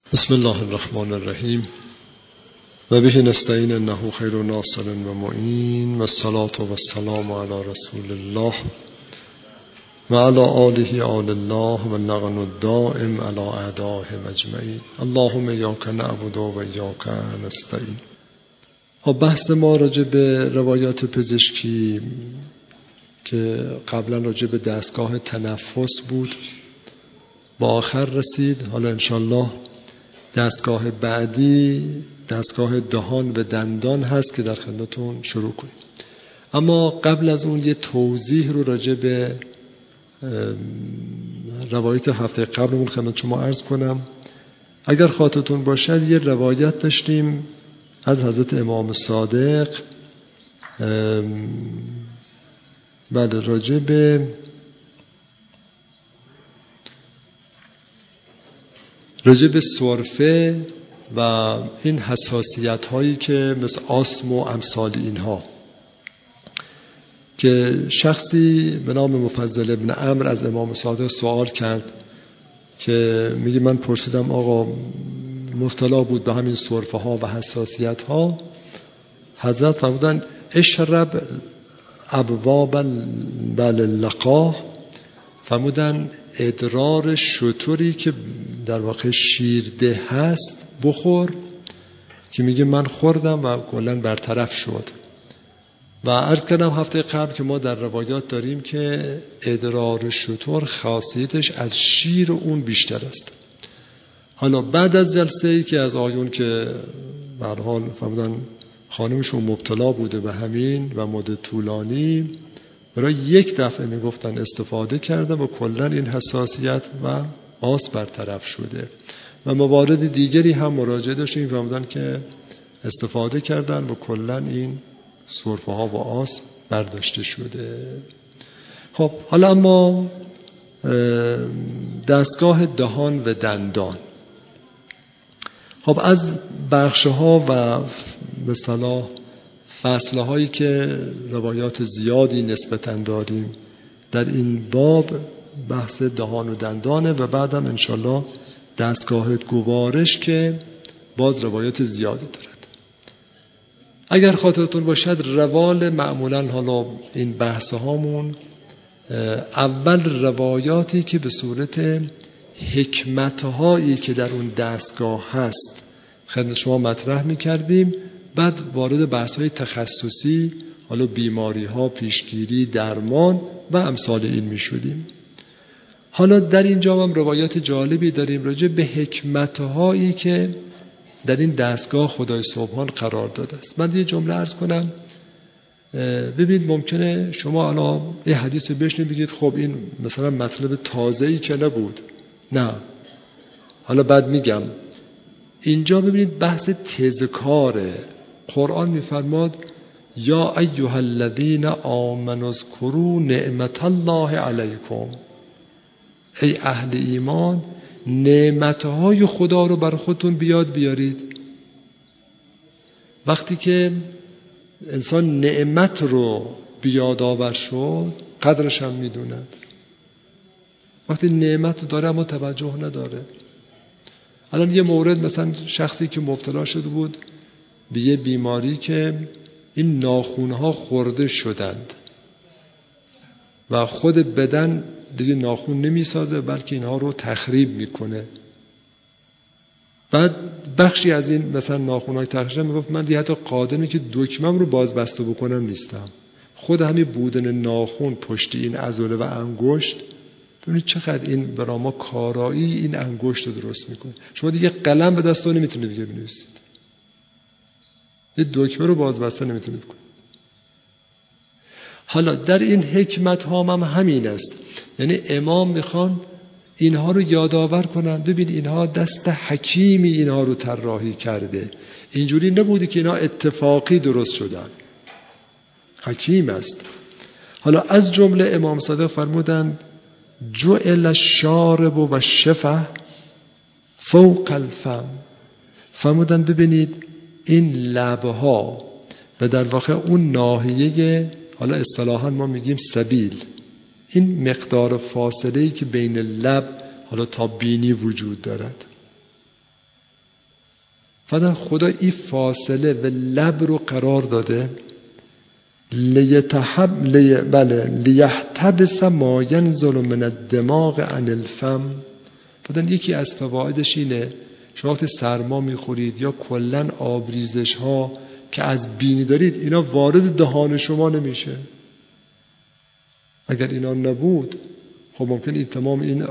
بسم الله الرحمن الرحیم و به نستعین انه خیر ناصر و معین و الصلاة و السلام علی رسول الله و علی آله آل الله و اللعن الدائم علی اعدائهم اجمعین. اللهم ایاک نعبد و ایاک نستعین. بحث ما راجع به روایات پزشکی که قبلا راجع به دستگاه تنفس بود با آخر رسید. حالا انشالله دستگاه بعدی دستگاه دهان و دندان هست که در خدمتتون شروع کنیم. اما قبل از اون یه توضیح رو راجع به روایت هفته قبلمون خدمت شما عرض کنم. اگر خاطرتون باشد یه روایت داشتیم از حضرت امام صادق راجع به سرفه و این حساسیت هایی که مثل آسم و امثال اینها، که شخصی به نام مفضل ابن عمرو از امام صادق سوال کرد که میگه من پرسیدم آقا مبتلا بود به همین سرفه ها و حساسیت ها. حضرت فرمودن اشرب ابواب اللقاح، فرمودن ادرار شتری که در واقع شیرده هست بخور، که میگه من خوردم و کلا برطرف شد. و عرض کردم هفته قبل که ما در روایات داریم که ادرار شتر خاصیتش از شیر اون بیشتر است. حالا بعد از جلسه‌ای که از آیون که به هر حال فرمودن خانمشون مبتلا بوده به همین و مدت طولانی، برای یک دفعه میگفتن استفاده کرده و کلا این حساسیت و آس برطرف شده. و موارد دیگری هم مراجعه داشتیم فرمودن که استفاده کردن و کلا این سرفه ها و آس برداشته شده. خب حالا اما دستگاه دهان و دندان، خب از بخش ها و به اصطلاح فصله هایی که روایات زیادی نسبتاً داریم در این باب، بحث دهان و دندانه و بعدم انشالله دستگاه گوارش که باز روایات زیادی دارد. اگر خاطرتون باشد روال معمولاً حالا این بحث هامون اول روایاتی که به صورت حکمت هایی که در اون دستگاه هست خدمت شما مطرح می‌کردیم، بعد وارد بحث‌های تخصصی، حالا بیماری‌ها، پیشگیری، درمان و امثال این می‌شدیم. حالا در اینجا هم روایات جالبی داریم راجع به حکمت‌هایی که در این دستگاه خدای سبحان قرار داده است. من یه جمله عرض کنم. ببینید ممکنه شما الان یه حدیث بشنوید بگید خب این مثلا مطلب تازه‌ای که نبود. نه. حالا بعد میگم. اینجا ببینید بحث تذکاره. قرآن میفرماد یا ایها الذین آمنوا اذکروا نعمت الله علیکم، ای اهل ایمان نعمتهای خدا رو بر خودتون بیارید. وقتی که انسان نعمت رو بیاد آور شد قدرش هم میدوند. وقتی نعمت داره اما توجه نداره. الان یه مورد، مثلا شخصی که مبتلا شده بود به یه بیماری که این ناخونها خورده شدند و خود بدن دیگه ناخون نمیسازه بلکه اینها رو تخریب میکنه. بعد بخشی از این مثلا ناخونهای تخریب میگفت من دیگه حتی قادمی که دکمم رو بازبسته بکنم نیستم. خود همین بودن ناخون پشت این عضله و انگشت، ببینید چقدر این برای ما کارایی این انگشت رو درست میکنه. شما دیگه قلم به دستتون نمیتونید دیگه بنویسید، یه دکمه رو بازبسته نمیتونید کنید. حالا در این حکمت ها هم همین است، یعنی امام میخوان اینها رو یادآور کنن. ببین اینها دست حکیمی اینها رو طراحی کرده، اینجوری نبوده که اینها اتفاقی درست شدن، حکیم است. حالا از جمله امام صادق فرمودند جعل الشارب و الشفه فوق الفم، فرمودند ببینید این لبها و در واقع اون ناحیه، حالا اصطلاحاً ما میگیم سبیل، این مقدار فاصله‌ای که بین لب حالا تا بینی وجود دارد، فقط خدا این فاصله و لب رو قرار داده لیحتبس ما ینزل من الدماغ عن الفم. فقط یکی از فوایدش اینه شما وقتی سرما میخورید یا کلا آبریزش ها که از بینی دارید اینا وارد دهان شما نمیشه. اگر اینا نبود خب ممکن این تمام این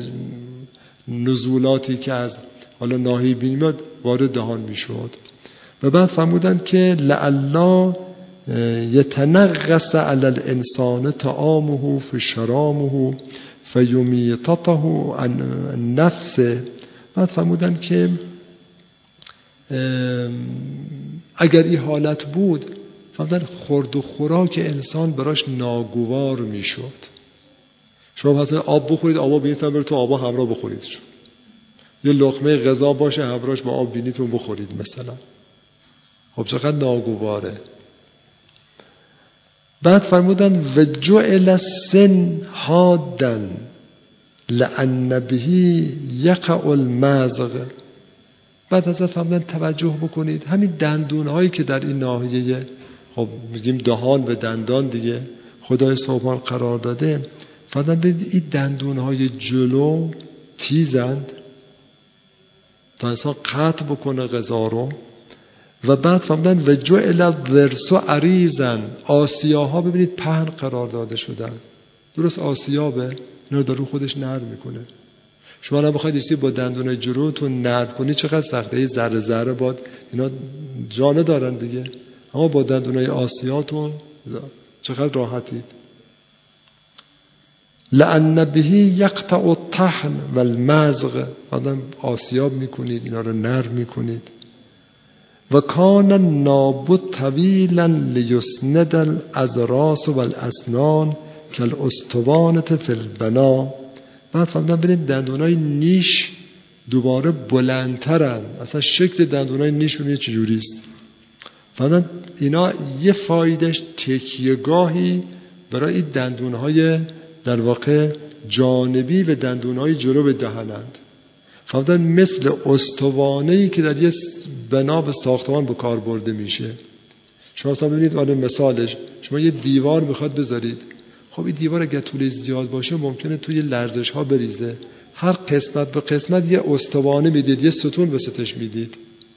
نزولاتی که از حالا ناحیه بینی میاد وارد دهان میشد. و بعد فرمودند که لعلا یتنغص علی الانسان طعامه فشرامه فیمیتته عن نفسه. بعد فرمودند که اگر این حالت بود فرمودند خورد و خوراک انسان براش ناگوار میشد. شما مثلا آب بخورید آبا بینیتون بره تو آبا همراه بخورید، یه لقمه غذا باشه همراهش با آب بینیتون بخورید مثلا، خب چقدر ناگواره. بعد فرمودن و جعل السن حادا لأن به یقع المزغ. بعد ازت فرمودن توجه بکنید همین دندون هایی که در این ناحیه خب میگیم دهان و دندان دیگه خدای سبحان قرار داده، فرمودن ببینید این دندون های جلو تیزند تا انسان قطع بکنه غذا رو. و بعد فرمودن و جعل الضرس عریضا، آسیاها ببینید پهن قرار داده شدن. درست آسیابه اینا رو خودش نرم میکنه. شما الان بخواید ایستی با دندون جلوتون نرم کنی چقدر سخته، یه ذره ذره باد اینا جانه دارن دیگه، اما با دندونای آسیاتون چقدر راحتید. لأن به یقطع الطحن والمزغ، آدم آسیاب میکنید اینا رو نرم میکنید. و کان الناب طویلا لیسند الاضراس والاسنان کالاسطوانة فی البنا. بعد فهمیدم ببینید دندونای نیش دوباره بلندترن، اصلا شکل دندونای نیش ببینید چجوری است. فهمیدم اینا یه فایدهش تکیهگاهی برای این دندونهای در واقع جانبی و دندونهای جلو به دهنند. فهمیدن مثل استوانه‌ای که در یه بنا به ساختمان به کار برده میشه. شما اصلا ببینید حالا مثالش، شما یه دیوار میخواد بذارید، خب این دیوار اگر طولش زیاد باشه ممکنه توی لرزش ها بریزه. هر قسمت به قسمت یه استوانه میدید، یه ستون وسطش میدید،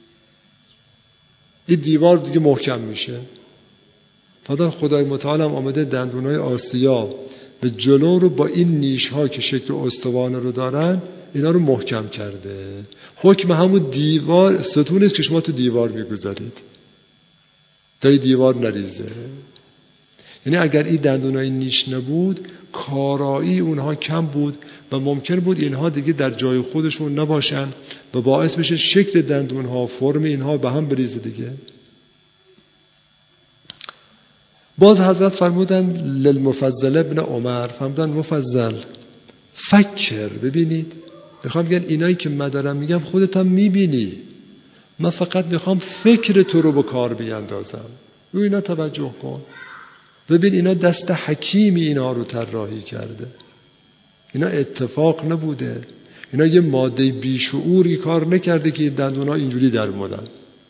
این دیوار دیگه محکم میشه. فقط خدای متعال هم آمده دندونای آسیا و جلو رو با این نیش ها که شکل استوانه رو دارن اینا رو محکم کرده. حکم همون دیوار ستون است که شما تو دیوار میگذارید تا این دیوار نریزه. یعنی اگر این دندونای نیش نبود کارایی اونها کم بود و ممکن بود اینها دیگه در جای خودشون نباشن و باعث بشه شکل دندونها فرم اینها به هم بریزه دیگه. باز حضرت فرمودن للمفضل ابن عمر، فرمودن مفضل فکر، ببینید میخوام بگن اینایی که من دارم میگم خودت هم میبینی، من فقط میخوام فکر تو رو به کار بیاندازم، رو اینا توجه کن. ببین اینا دست حکیمی اینا رو طراحی کرده، اینا اتفاق نبوده، اینا یه ماده بیشعوری کار نکرده که دندونا اینجوری در اومدن.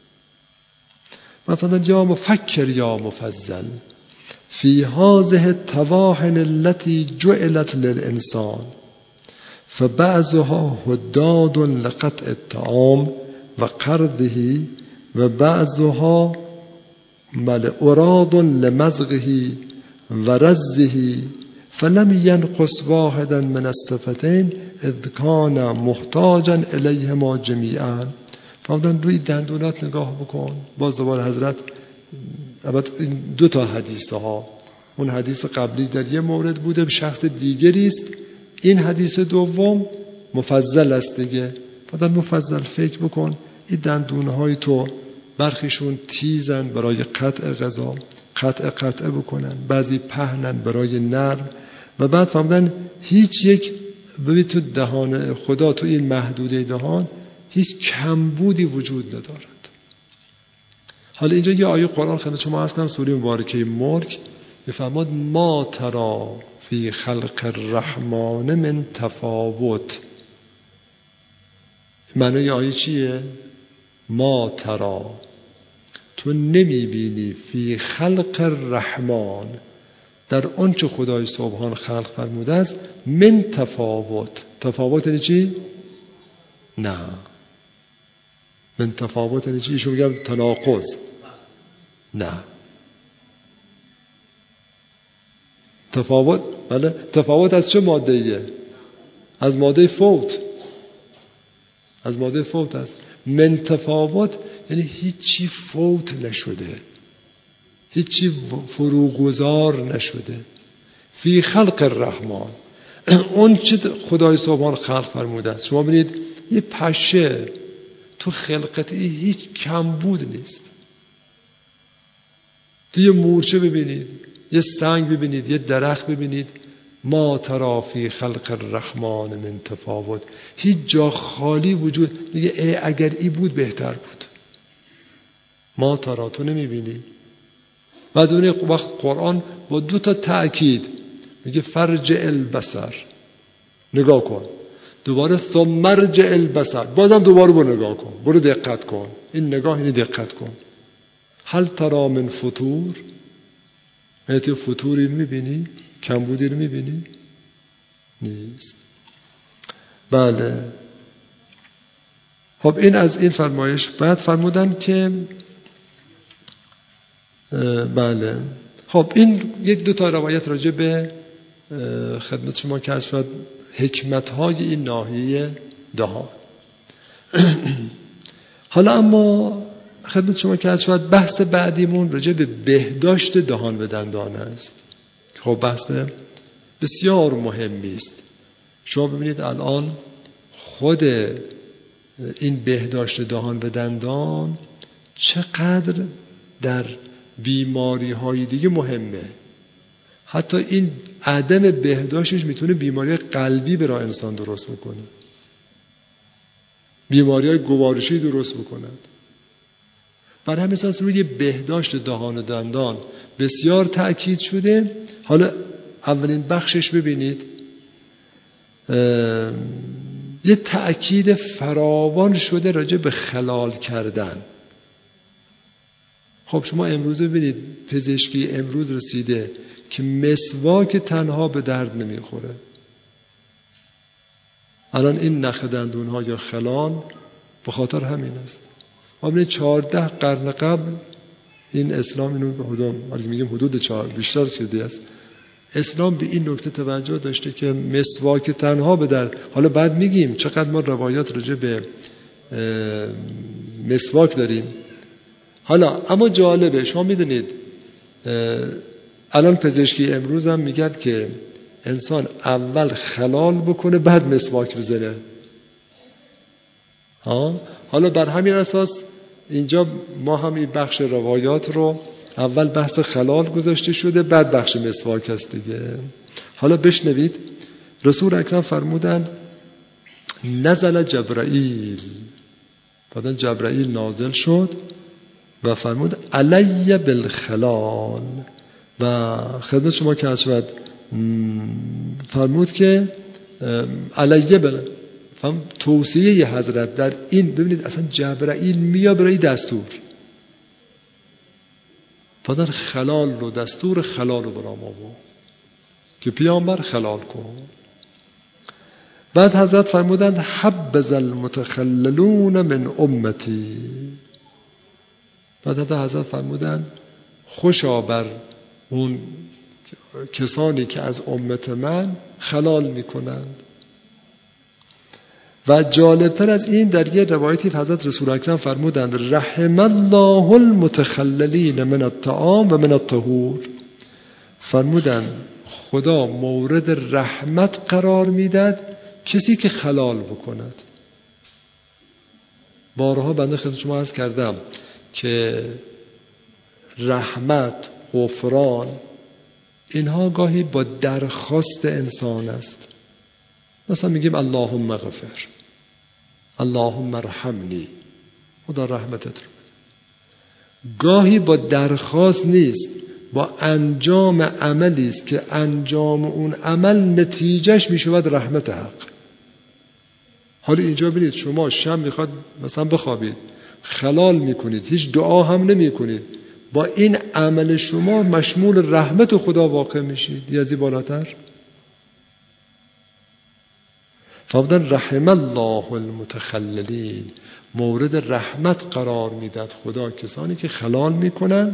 مثلا یا مفکر یا مفضل فی هذه الطواحن التي جعلت للانسان فبعضها حداد لقطع الطعام و قرضه و بعضها اراد لمزغه و رزه فلم ينقص واحدا من الصفتين اذ كان محتاجا الیهما جمیعا. فرمودن روی دندونات نگاه بکن. باز دوباره حضرت البته این دو تا حدیث ها، اون حدیث قبلی در یه مورد بوده به شخص دیگری است، این حدیث دوم مفضل است دیگه. فرمودن مفضل فکر بکن این دندونهای تو برخیشون تیزن برای قطع غذا، قطع بکنن، بعضی پهنن برای نرم. و بعد فرمودن هیچ یک ببین تو دهان خدا تو این محدوده دهان هیچ کمبودی وجود ندارد. حالا اینجا یه آیه قرآن خدمت شما عرض کنم، سوره مبارکه ملک میفرماد ما ترى فی خلق الرحمن من تفاوت. معنی آیه چیه؟ ما ترا، تو نمیبینی فی خلق الرحمن، در آنچه خدای سبحان خلق فرموده است، من تفاوت. تفاوت یعنی چی؟ نه، من تفاوت یعنی چی؟ ایشون میگم تناقض. نه، تفاوت، بله، تفاوت از چه ماده ایه؟ از ماده فوت، از ماده فوت است. من تفاوت یعنی هیچی فوت نشده، هیچی فروگذار نشده. فی خلق الرحمن، اون چه خدای سبحان خلق فرموده است. شما ببینید یه پشه تو خلقتی هیچ کمبود نیست. تو یه مورچه ببینید، یه سنگ ببینید، یه درخت ببینید، ما ترا فی خلق الرحمن من تفاوت، هیچ جا خالی وجود میگه اگر ای بود بهتر بود. ما ترا، تو نمیبینی. بعد اون وقت قرآن با 2 تأکید میگه فرجع البصر، نگاه کن. دوباره ثم ارجع البصر، بازم دوباره برو نگاه کن، برو دقت کن. این نگاه اینی دقت کن. هل ترا من فطور، تو فطوری میبینی؟ کمبودی رو میبینی؟ نیست. بله. خب این از این فرمایش. بعد فرمودن که بله، خب این 1-2 روایت راجع به خدمت شما که از شد حکمت‌های این ناحیه دهان. حالا اما خدمت شما که از شد بحث بعدیمون راجع به بهداشت دهان و دندان است. خب بحث بسیار مهمی است. شما ببینید الان خود این بهداشت دهان و دندان چقدر در بیماری های دیگه مهمه. حتی این عدم بهداشتش میتونه بیماری قلبی برای انسان درست بکنه، بیماری های گوارشی درست بکند. برای همین اساس روی بهداشت دهان و دندان بسیار تأکید شده. حالا اولین بخشش ببینید یه تأکید فراوان شده راجع به خلال کردن. خب شما امروز ببینید پزشکی امروز رسیده که مسواک تنها به درد نمیخوره. الان این نخ دندون ها یا خلال به خاطر همین است. ما ببینید 14 قرن قبل این اسلام اینو حدود 4 بیشتر شده است. اسلام به این نکته توجه داشته که مسواک تنها به درد. حالا بعد میگیم چقدر ما روایات راجع به مسواک داریم. حالا اما جالبه، شما میدونید الان پزشکی امروز هم میگن که انسان اول خلال بکنه بعد مسواک بزنه. حالا بر همین اساس اینجا ما هم این بخش روایات رو اول بحث خلال گذاشته شده بعد بخش مسواک است دیگه. حالا بشنوید رسول اکرم فرمودن نزل جبرائیل، بعد جبرائیل نازل شد و فرمود علی بالخلال. و خدمت شما که شد فرمود که علی توصیه حضرت در این. ببینید اصلا جبرائیل میاد برای دستور، فدر خلال رو دستور خلال رو برام آورد که پیامبر خلال کن. بعد حضرت فرمودند حبذ المتخللون من امتی. بعد حضرت فرمودند خوشا بر اون کسانی که از امت من خلال میکنند. و جالبتر از این در یه روایتی حضرت رسول اکرم فرمودند رحم الله المتخللین من الطعام و من الطهور. فرمودند خدا مورد رحمت قرار میداد کسی که خلال بکند. بارها بنده خدمت شما عرض کردم که رحمت، غفران، اینها گاهی با درخواست انسان است. مثلا میگیم اللهم اغفر، اللهم ارحمنی، خدا رحمتت رو بده. گاهی با درخواست نیست، با انجام عملی است که انجام اون عمل نتیجهش میشود رحمت حق. حالا اینجا ببینید شما شب میخواد مثلا بخوابید، خلال میکنید، هیچ دعا هم نمیکنید، با این عمل شما مشمول رحمت خدا واقع میشید. یعنی بالاتر فرمودن رحم الله المتخللین، مورد رحمت قرار میداد خدا کسانی که خلال میکنن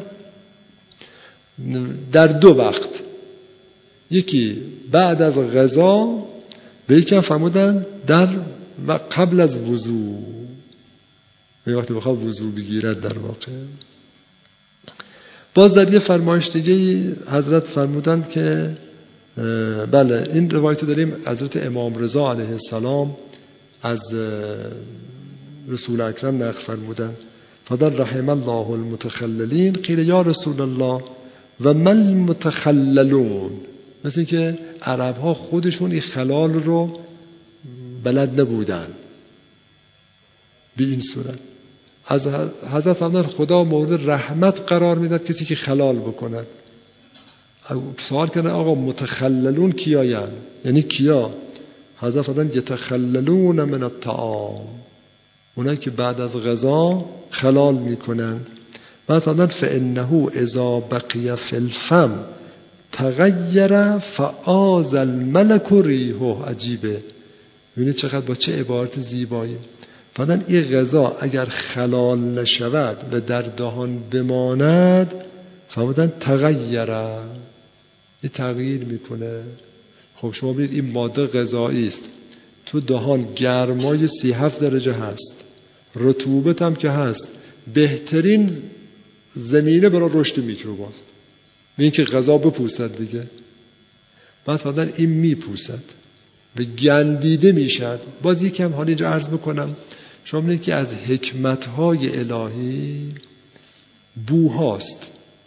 در دو وقت، یکی بعد از غذا و یکی فرمودن در و قبل از وضو، به وقتی بخواد وضو بگیرد. در واقع باز در یه فرمایش دیگه حضرت فرمودند که بله این روایت داریم حضرت امام رضا علیه السلام از رسول اکرم نقل فرمودن فضل رحم الله المتخللین قیل یا رسول الله و من المتخللون، مثل که عرب ها خودشون این خلال رو بلد نبودن به این صورت. از حضرت فرمودن خدا مورد رحمت قرار میداد کسی که خلال بکند. سوال کردن آقا متخللون کیایند؟ یعنی کیا؟ حضرت فرمودن یتخللون من الطعام، اونایی که بعد از غذا خلال میکنن. بعد فرمودن فانه اذا بقی فی الفم تغیر فآذ الملک ریحه. عجیبه، ببینید چقدر با چه عبارت زیبایی. فرمودن این غذا اگر خلال نشود و در دهان بماند، فرمودن تغیر، این تغییر میکنه. خب شما ببینید این ماده غذایی است، تو دهان گرمای 37 درجه هست، رطوبت هم که هست، بهترین زمینه برای رشد میکروباست. این که غذا بپوسد دیگه. بعد فرمودن این میپوسد و گندیده میشد. باز یکم حالا اینجا عرض بکنم، شما ببینید که از حکمت‌های الهی بوهاست.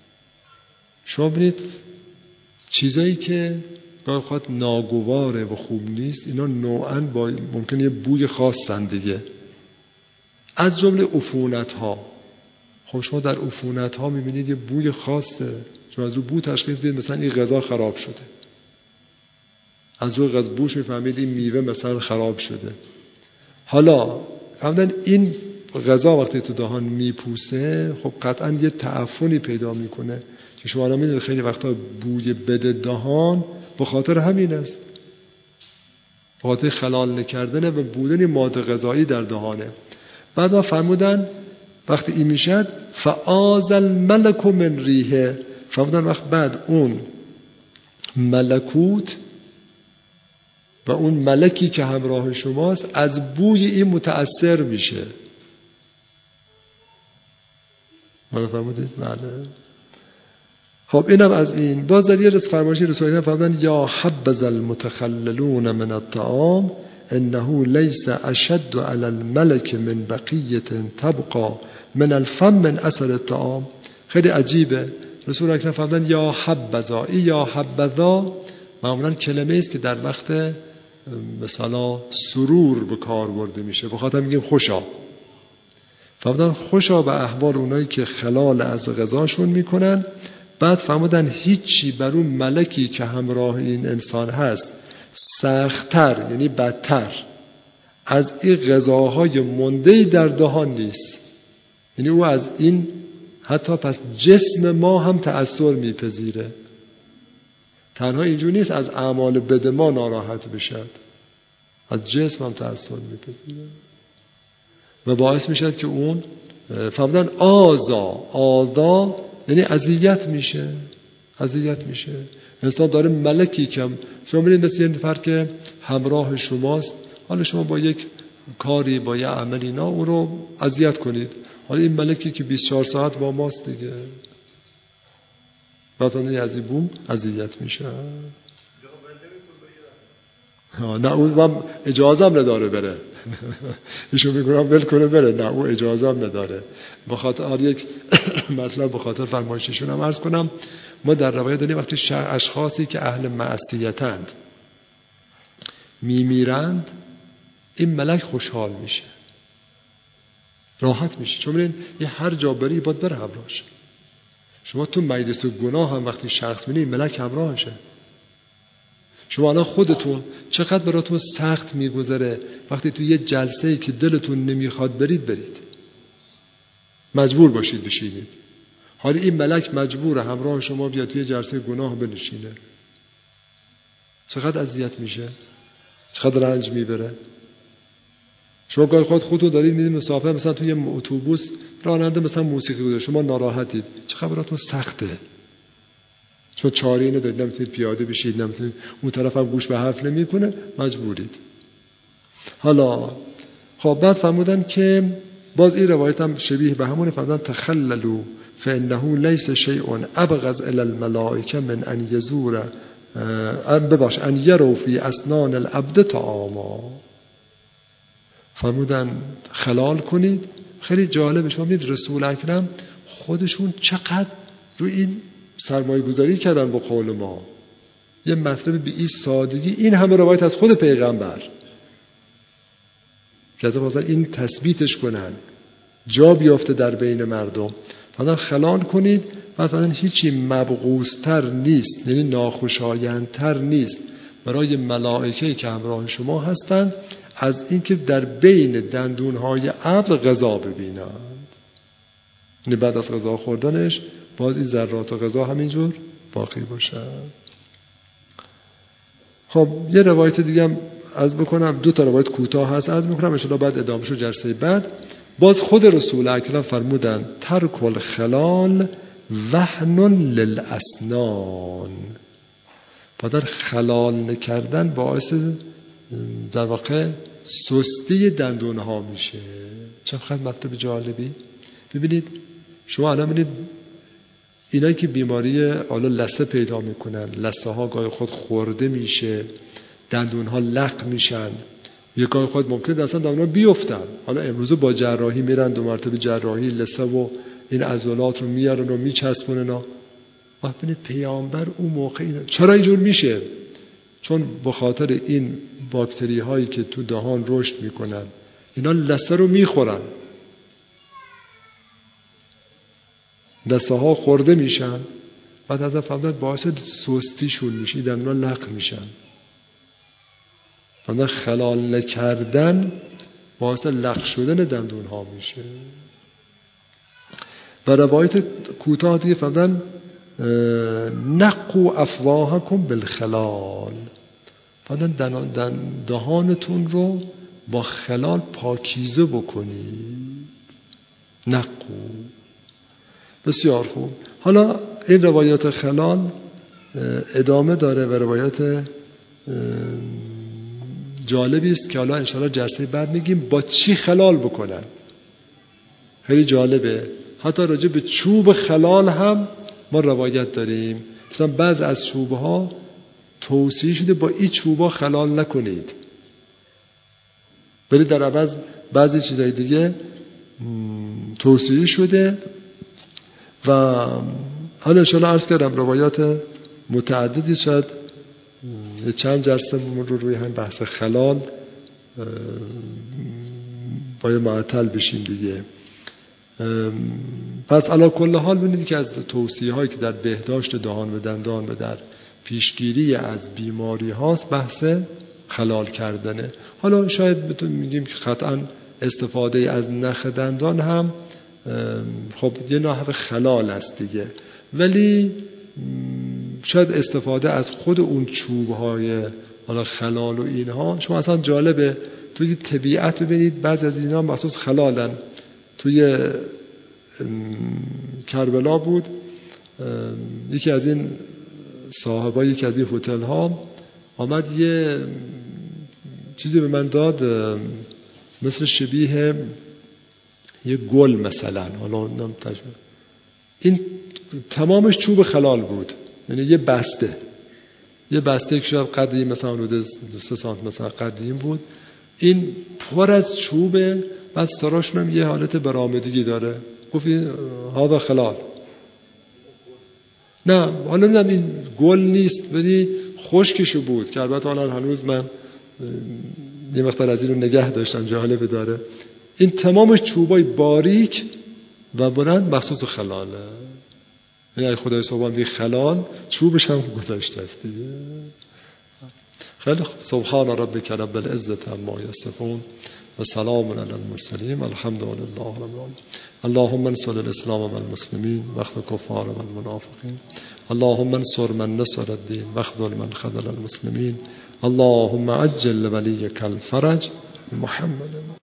شما ببینید چیزایی که گاهی خود ناگواره و خوب نیست، اینا نوعاً با ممکنه یه بوی خاصن دیگه. از جمله عفونت‌ها. خب شما در عفونت‌ها می‌بینید یه بوی خاصه، شما از رو بو تشخیص بدید مثلا این غذا خراب شده. از رو از بوش می‌فهمید این میوه مثلا خراب شده. حالا فهمیدن این غذا وقتی تو دهان میپوسه، خب قطعاً یه تعفنی پیدا میکنه که شما الان میدونید خیلی وقتا بوی بد دهان به خاطر همین است، به خاطر خلال نکردن و بودن ماده غذایی در دهانه. بعد فرمودن وقتی این میشد فآذ الملک من ریحه، فرمودن وقت بعد اون ملکوت و اون ملکی که همراه شماست از بوی این متأثر میشه. من فرمودید؟ بله. خب اینم از این. باز در یه فرمایشی رسول الله فرمودن یا حبذا المتخللون من الطعام انه ليس اشد على الملك من بقیه تبقى من الفم من اثر الطعام. خیلی عجیبه. رسول اکرم فرمودن یا حبذا، این یا حبذا معمولا کلمه است که در وقت مثلا سرور به کار برده میشه، بخاطر میگیم خوشا. فرمودن خوشا به احوال اونایی که خلال از غذاشون میکنن. بعد فرمودن هیچی بر اون ملکی که همراه این انسان هست سخت‌تر، یعنی بدتر از این غذاهای مونده در دهان نیست. یعنی او از این حتی پس جسم ما هم تأثیر میپذیره. تنها اینجور نیست از اعمال بد ما ناراحت بشد، از جسم هم تأثیر میپذیره و باعث میشد که اون فرمودن آذا یعنی اذیت میشه. انسان داره ملکی کم، شما می‌بینید مثل یه نفر که همراه شماست، حالا شما با یک کاری با یه عملی اینا او رو اذیت کنید، حالا این ملکی که 24 ساعت با ماست دیگه، بعد از این بوم اذیت میشه. نه اون اجازه هم نداره بره. ایشون میگم ول کنه بره، نه اون اجازه هم نداره. بخاطر یک مطلب بخاطر فرمایششون هم عرض کنم، ما در روایت داریم وقتی اشخاصی که اهل معصیتند میمیرند، این ملک خوشحال میشه، راحت میشه. چون ببین یه هر جا بری باید بره همراهش. شما تو مجلس گناه هم وقتی شخص میبینی ملک همراهشه. شما الان خودتون چقدر براتون سخت میگذره وقتی تو یه جلسه‌ای که دلتون نمیخواد برید. مجبور باشید بشینید. حالا این ملک مجبور همراه شما بیاد توی جلسه گناه بنشینه، چقدر اذیت میشه، چقدر رنج میبره. شما گاهی خودتون دارید میدید مسافر، مثلا توی اتوبوس راننده مثلا موسیقی گذاشته، شما ناراحتید، چقدر براتون سخته، چون چاره اینو دارید، نمیتونید پیاده بشید، نمیتونید، اون طرف هم گوش به حرف نمیکنه، مجبورید. حالا خب بعد فرمودن که باز این روایت هم شبیه به همونه، فرمودن تخللوا فانه لیس شیء ابغض الی الملائکه من ان یزور ان یروا فی اسنان العبد طعاما. فرمودن خلال کنید. خیلی جالبه، شما می‌بینید رسول اکرم خودشون چقدر رو این سرمایه گذاری کردن با قول ما. یه مطلب به این سادگی، این همه روایت از خود پیغمبر که مثلا این تثبیتش کنن، جا بیافته در بین مردم. فرمودن خلال کنید. فرمودن هیچی مبغوض‌تر نیست، یعنی ناخوشایندتر نیست برای ملائکه که همراه شما هستند از اینکه در بین دندونهای عبد غذا ببینند. یعنی بعد از غذا خوردنش باز این ذرات غذا همینجور باقی باشد. خب یه روایت دیگه هم عرض بکنم، 2 تا روایت کوتاه هست عرض میکنم، ان شاءالله بعد ادامه‌شو جلسه بعد. باز خود رسول اکرم فرمودن ترک الخلال وهن للاسنان. بعد خلال نکردن باعث در واقع سستی دندون ها میشه. چقدر مطلب جالبی. ببینید شما الان ببینید اینایی که بیماری حالا لثه پیدا میکنن، لثه ها گاهی خود خورده میشه، دندون ها لق میشن، یه گاهی خود ممکنه اصلا دندون ها بیفتن. حالا امروز با جراحی میرن، 2 مرتبه جراحی لثه و این عضلات رو میارن و میچسبونن. وقت ببینید پیامبر اون موقع چرا اینجور میشه؟ چون به خاطر این باکتری هایی که تو دهان رشد میکنن اینا لثه رو میخورن، لثه ها خورده میشن، بعد از فرمودن باعث سستیشون میشه، دندونا لق میشن. فرمودن خلال نکردن باعث لق شدن دندون ها میشه. و روایت کوتاه دیگه فرمودن نقوا افواهکم بالخلال. فرمودن دهانتون رو با خلال پاکیزه بکنید. نقو. بسیار خوب. حالا این روایات خلال ادامه داره و روایت جالبی است که حالا انشاءالله جلسه بعد میگیم با چی خلال بکنن. خیلی جالبه. حتی راجع به چوب خلال هم ما روایت داریم. مثلا بعض از چوبها توصیه شده با این چوبها خلال نکنید، ولی در عوض بعضی چیزای دیگه توصیه شده. و حالا انشاءالله عرض کردم روایات متعددی شد، چند جلسه رو روی همین بحث خلال باید معطل بشیم دیگه. پس علی کل حال ببینید که از توصیه هایی که در بهداشت دهان و دندان و در پیشگیری از بیماری هاست بحث خلال کردنه. حالا شاید بتون میگیم که قطعا استفاده از نخ دندان هم خب یه نوع خلال است دیگه، ولی شاید استفاده از خود اون چوب های حالا خلال و اینها، شما اصلا جالبه توی طبیعت ببینید بعضی از اینها مخصوص خلالن. توی کربلا بود یکی از این صاحبای یکی از این هتل ها آمد یه چیزی به من داد مثل شبیه یه گل مثلا، حالا نمی‌تونم، این تمامش چوب خلال بود، یعنی یه بسته که شاید قدی مثلا حدود 2 سانت مثلا قدیم بود، این پر از چوبه، بعد سراشون هم یه حالت برآمدگی داره. گفت هذا خلال. نه حالا نمیدونم این گل نیست ولی خشکشو بود که البته حالا هنوز من یه مقدار از این رو نگه داشتم، جالب داره. این تمامش چوبای باریک و بلند مخصوص خلاله، یعنی خدای سبحان بی خلال چوبش هم گذاشته است دیگه. خیلی سبحان ربک رب العزة عما یصفون و سلام علی المرسلین والحمد لله رب العالمین. اللهم انصر الاسلام والمسلمین واخذ الكفار والمنافقین. اللهم انصر من نصر الدین واخذل من خذل المسلمین. اللهم عجل لولیک الفرج محمد.